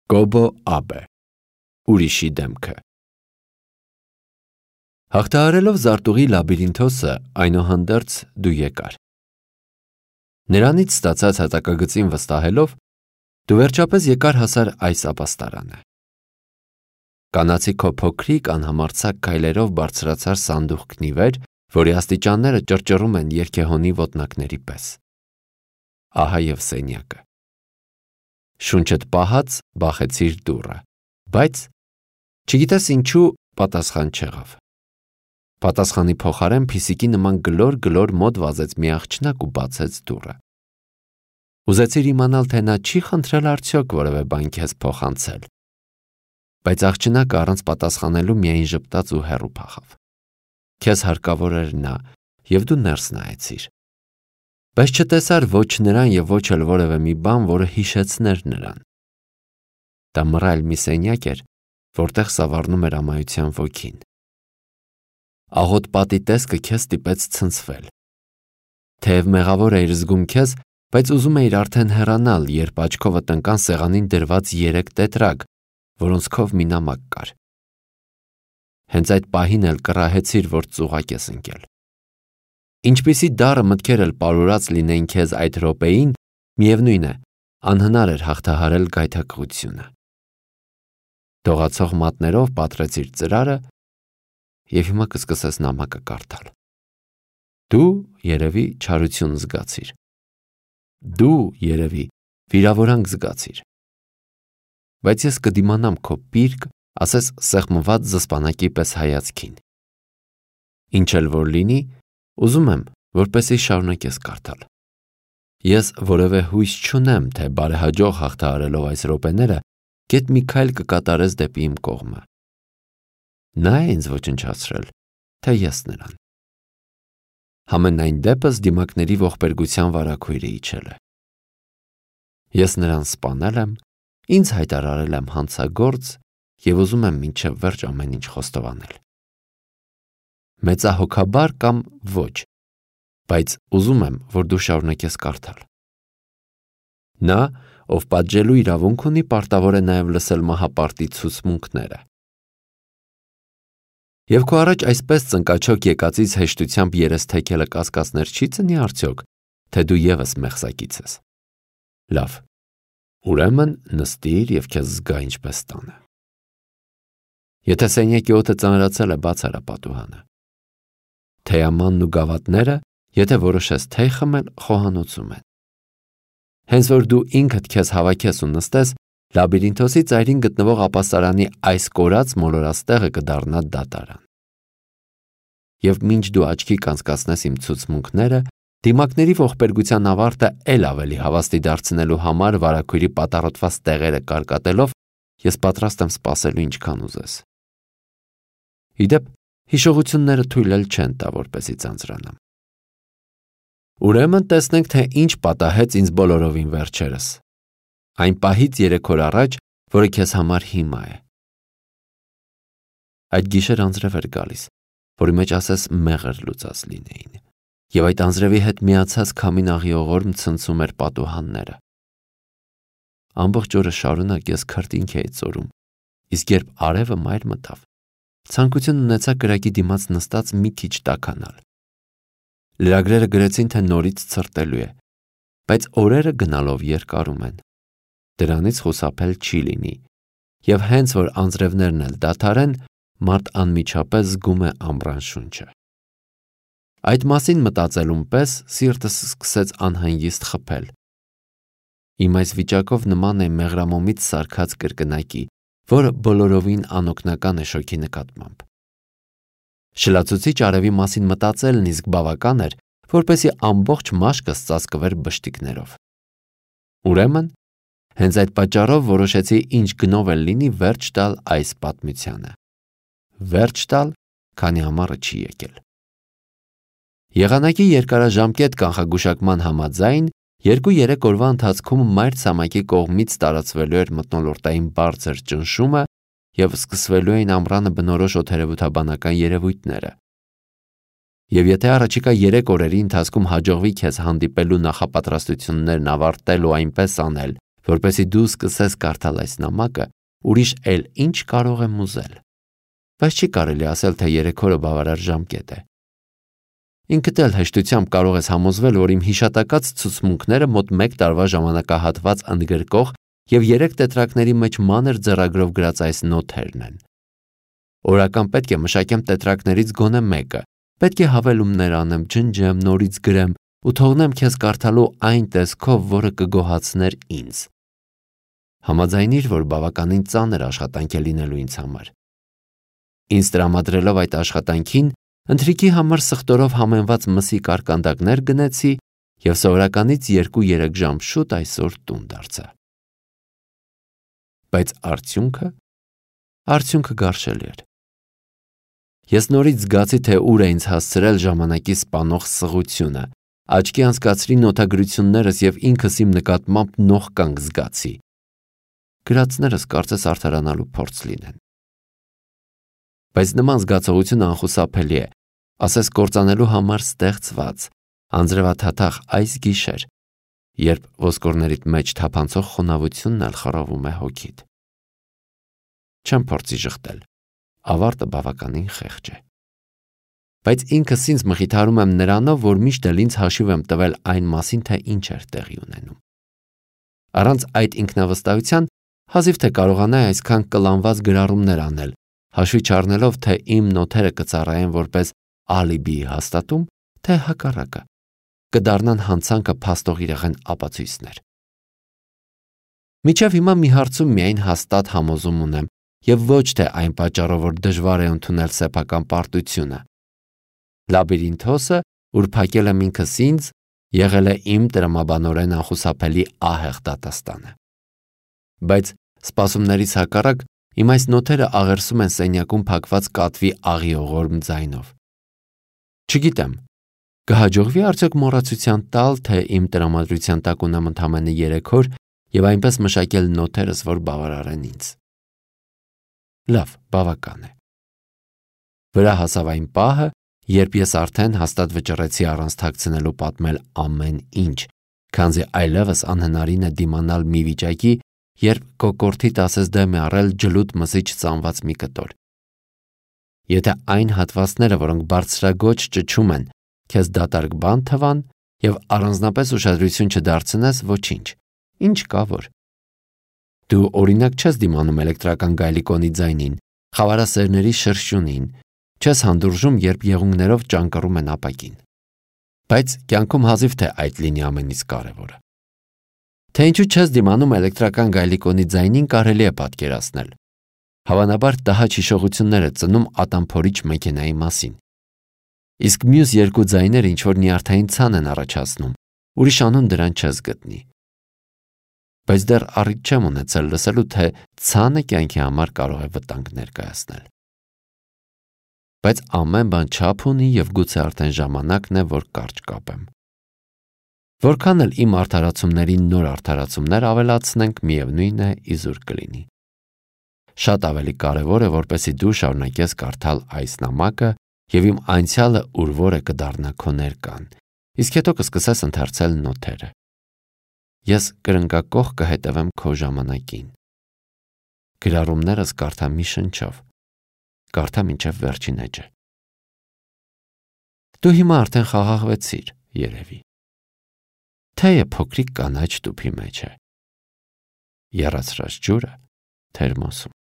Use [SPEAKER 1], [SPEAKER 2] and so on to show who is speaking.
[SPEAKER 1] Կոբո Աբե, ուրիշի դեմքը։ Հաղթահարելով զարտուղի լաբիրինթոսը, այնուհանդերձ դու եկար։ Նրանից ստացած հատակագծին վստահելով, դու վերջապես եկար հասար այս ապաստարանը։ Կանացի քո փոքրիկ անհամարձակ քայլերով բարձրացար սանդուղքնի վեր, որի աստիճանները ճռճռում են երգեհոնի ոտնակների պես։ Ահա և սենյակը։ Շունչդ պահած բախեցիր դուռը, բայց չգիտես ինչու պատասխան չեղավ։ Պատասխանի փոխարեն փիսիկի նման գլոր մոտ վազեց մի աղջնակ ու բացեց դուռը։ Ուզեցիր իմանալ, թե նա չի խնդրել արդյոք որևէ բան քեզ փոխանցել, բայց աղջնակը առանց պատասխանելու միայն ժպտաց ու հեռու փախավ։ Քեզ հարկավոր էր նա, և դու ներս նայեցիր, բայց չտեսար ոչ նրան և ոչ էլ որևէ մի բան, որը հիշեցներ նրան։ Դա մռայլ մի սենյակ էր, որտեղ սավառնում էր ամայության ոգին։ Աղոտ պատի տեսքը քեզ ստիպեց ցնցվել։ Թեև մեղավոր էիր զգում քեզ, բայց ուզում էիր արդեն հեռանալ, երբ աչքովդ ընկան սեղանին դրված 3 տետրակ, որոնց քով մի նամակ կար։ Հենց այդ պահին էլ կռահեցիր, որ ծուղակ ես ընկել։ Ինչպիսի դառը մտքեր էլ պարուրած լինեին քեզ այդ րոպեին, միևնույն է, անհնար էր հաղթահարել գայթակղությունը։ Դողացող մատներով պատրեցիր ծրարը և հիմա կսկսես նամակը կարդալ։ Դու երևի չարություն զգացիր։ Դու երևի վիրավորանք զգացիր։ Բայց ես կդիմանամ քո պիրկ, ասես սեղմված զսպանակի պես հայացքին։ Ինչ էլ որ լինի, ուզում եմ, որպեսզի շարունակես կարդալ։ Ես որևէ հույս չունեմ, թե բարեհաջող հաղթահարելով այս րոպեները, գեթ մի քայլ կկատարես դեպի իմ կողմը։ Նա է ինձ ոչնչացրել, թե ես նրան։ Համենայն դեպս դիմակների ողբերգության վարագույրը իջել է։ Ես նրան սպանել եմ, ինձ հայտարարել եմ հանցագործ և ուզում եմ մինչև վերջ ամեն ինչ խոստովանել։ Մեծահոգաբար կամ ոչ, բայց ուզում եմ, որ դու շարունակես կարդալ։ Նա, ով պատժելու իրավունք ունի, պարտավոր է նաև լսել մահապարտի ցուցմունքները։ Եվ քո առաջ այսպես ծնկաչոք եկածից հեշտությամբ երես թեքելը կասկածներ չի ծնի արդյոք, թե դու ևս մեղսակից ես։ Լավ, ուրեմն նստիր և քեզ զգա ինչպես տանը։ Եթե սենյակի օդը ծանրացել է, բաց արա պատուհանը։ Թեյամանն ու գավաթները, եթե որոշես թեյ խմել, խոհանոցում են։ Հենց որ դու ինքդ քեզ հավաքես ու նստես, լաբիրինթոսի ծայրին գտնվող ապաստարանի այս կորած մոլորած տեղը կդառնա դատարան։ Եվ մինչ դու աչքի կանցկացնես իմ ցուցմունքները, դիմակների ողբերգության ավարտը էլ ավելի հավաստի դարձնելու համար վարագույրի պատառոտված տեղերը կարկատելով, ես պատրաստ եմ սպասելու ինչքան ուզես։ Իդեպ, հիշողությունները թույլ էլ չեն տա, որպեսզի ձանձրանամ։ Ուրեմն տեսնենք, թե ինչ պատահեց ինձ բոլորովին վերջերս։ Այն պահից 3 օր առաջ, որը քեզ համար հիմա է։ Այդ գիշեր անձրև էր գալիս, որի մեջ ասես մեղր լուծած լինեին, և այդ անձրևի հետ միացած քամին աղիողորմ ցնցում էր պատուհանները։ Ամբողջ օրը շարունակ ես քրտինք էի ծորում, իսկ երբ արևը մայր մտավ, ցանկություն ունեցա կրակի դիմաց նստած մի քիչ տաքանալ։ Լրագրերը գրեցին, թե նորից ցրտելու է, բայց օրերը գնալով երկարում են։ Դրանից խուսափել չի լինի, և հենց որ անձրևներն էլ դադարեն, մարդ անմիջապես զգում է ամռան շունչը։ Այդ մասին մտածելուն պես սիրտս սկսեց անհանգիստ խփել։ Իմ այս վիճակով նման է մեղրամոմից սարքած կրկնակի, որը բոլորովին անօգնական է շոգի նկատմամբ։ Շլացուցիչ արևի մասին մտածելն իսկ բավական էր, որպեսզի ամբողջ մաշկս ծածկվեր բշտիկներով։ Ուրեմն, հենց այդ պատճառով որոշեցի ինչ գնով էլ լինի վերջ տալ այս պատմությանը։ Վերջ տալ, քանի ամառը չի եկել։ Եղանակի երկարաժամկետ կանխագուշակման համաձայն 2-3 օրվա ընթացքում մայր ցամաքի կողմից տարածվելու էր մթնոլորտային բարձր ճնշումը և սկսվելու էին ամռանը բնորոշ օդերևութաբանական երևույթները։ Եվ եթե առաջիկա 3 օրերի ընթացքում հաջողվի քեզ հանդիպելու նախապատրաստություններն ավարտել ու այնպես անել, որպեսզի դու սկսես կարդալ այս նամակը, ուրիշ էլ ինչ կարող եմ ուզել։ Բայց չի կարելի ասել, թե 3 օրը բավարար ժամկետ է։ Ինքդ էլ հեշտությամբ կարող ես համոզվել, որ իմ հիշատակած ցուցմունքները մոտ 1 տարվա ժամանակահատված ընդգրկող եւ 3 տետրակների մեջ մանր ձեռագրով գրած այս նոթերն են։ Օրական պետք է մշակեմ տետրակներից գոնե մեկը, պետք է հավելումներ անեմ, ջնջեմ, նորից գրեմ ու թողնեմ քեզ կարդալու այն տեսքով, որը կգոհացներ ինձ։ Համաձայնիր, որ բավականին ծանր աշխատանք է լինելու ինձ համար։ Ինձ տրամադրելով այդ աշխատանքին, ընթրիքի համար սխտորով համենված մսի կարկանդակներ գնեցի եւ սովորականից 2-3 ժամ շուտ այսօր տուն դարձա։ Բայց արդյունքը գարշելի էր։ Ես նորից զգացի, թե ուր է ինձ հասցրել ժամանակի սպանող սղությունը, աչքի անցկացրի նոթագրություններս եւ ինքս իմ նկատմամբ նողկանք զգացի։ Գրածներս կարծես արդարանալու փորձ լինեն։ Բայց նման զգացողությունը անխուսափելի է, ասես կործանելու համար ստեղծված, անձրևաթաթախ այս գիշեր, երբ ոսկորներիդ մեջ թափանցող խոնավությունն էլ խռովում է հոգիդ։ Չեմ փորձի ժխտել, ավարտը բավականին խեղճ է։ Բայց ինքս ինձ մխիթարում եմ նրանով, որ միշտ էլ ինձ հաշիվ եմ տվել այն մասին, թե ինչ էր տեղի ունենում։ Առանց այդ ինքնավստահության հազիվ թե կարողանայի այսքան կլանված գրառումներ անել, հաշվի չառնելով, թե իմ նոթերը կծառայեն որպես ալիբիի հաստատում, թե հակառակը, կդառնան հանցանքը փաստող իրեղեն ապացույցներ։ Մինչև հիմա մի հարցում միայն հաստատ համոզում ունեմ, եւ ոչ թե այն պատճառով, որ դժվար է ընդունել սեփական պարտությունը։ Լաբիրինթոսը, ուր փակել եմ ինքս ինձ, եղել է իմ տրամաբանորեն անխուսափելի ահեղ դատաստանը։ Բայց սպասումներիս հակառակ իմ այս նոթերը աղերսում են սենյակում փակված կատվի աղիողորմ ձայնով։ Չգիտեմ, կհաջողվի արդյոք մոռացության տալ, թե իմ տրամադրության տակ ունեմ ընդամենը 3 օր եւ այնպես մշակել նոթերս, որ բավարարեն ինձ։ Լավ, բավական է։ Վրա հասավ այն պահը, երբ ես արդեն հաստատ վճռեցի առանց թաքցնելու պատմել ամեն ինչ, քանզի այլևս անհնարին է դիմանալ մի վիճակի, երբ կոկորդիդ ասես դեմ է առել ջլուտ մսի չծանված մի կտոր։ Եթե այն հատվածները, որոնք բարձրագոչ ճչում են, քեզ դատարկ բան թվան եւ առանձնապես ուշադրություն չդարձնես, ոչինչ, ինչ կա որ։ Դու օրինակ չես դիմանում էլեկտրական գայլիկոնի ձայնին, խավարասերների շրշյունին, չես հանդուրժում, երբ եղունգներով ճանկռում են ապակին։ Բայց կյանքում հազիվ թե այդ լինի ամենից կարևորը։ Թե ինչու չես դիմանում էլեկտրական գայլիկոնի ձայնին, կարելի է պատկերացնել։ Հավանաբար տհաճ հիշողություններ է ծնում ատամփորիչ մեքենայի մասին։ Իսկ մյուս 2 ձայները ինչ-որ նյարդային ցան են առաջացնում, ուրիշ անուն դրան չես գտնի։ Բայց դեռ առիթ չեմ ունեցել լսելու, թե ցանը կյանքի համար կարող է վտանգ ներկայացնել։ Բայց ամեն բան չափ ունի եւ գուցե արդեն ժամանակն է, որ կարճ կապեմ։ Որքան էլ իմ արդարացումներին նոր արդարացումներ ավելացնենք, միևնույն է, իզուր կլինի։ Շատ ավելի կարևոր է, որպեսզի դու շարունակես կարդալ այս նամակը եւ իմ անցյալը ուր որը կդառնա քո ներկան, իսկ հետո կսկսես ընթերցել նոթերը։ Ես կրնկակոխ կհետևեմ քո ժամանակին։ Գրառումներս կարդա մի շնչով, կարդա մինչև վերջին էջը։ Դու հիմա արդեն խաղաղվեցիր, երևի։ Թեյը փոքրիկ կանաչ տուփի մեջ է։ Եռացրած ջուրը թերմոսում։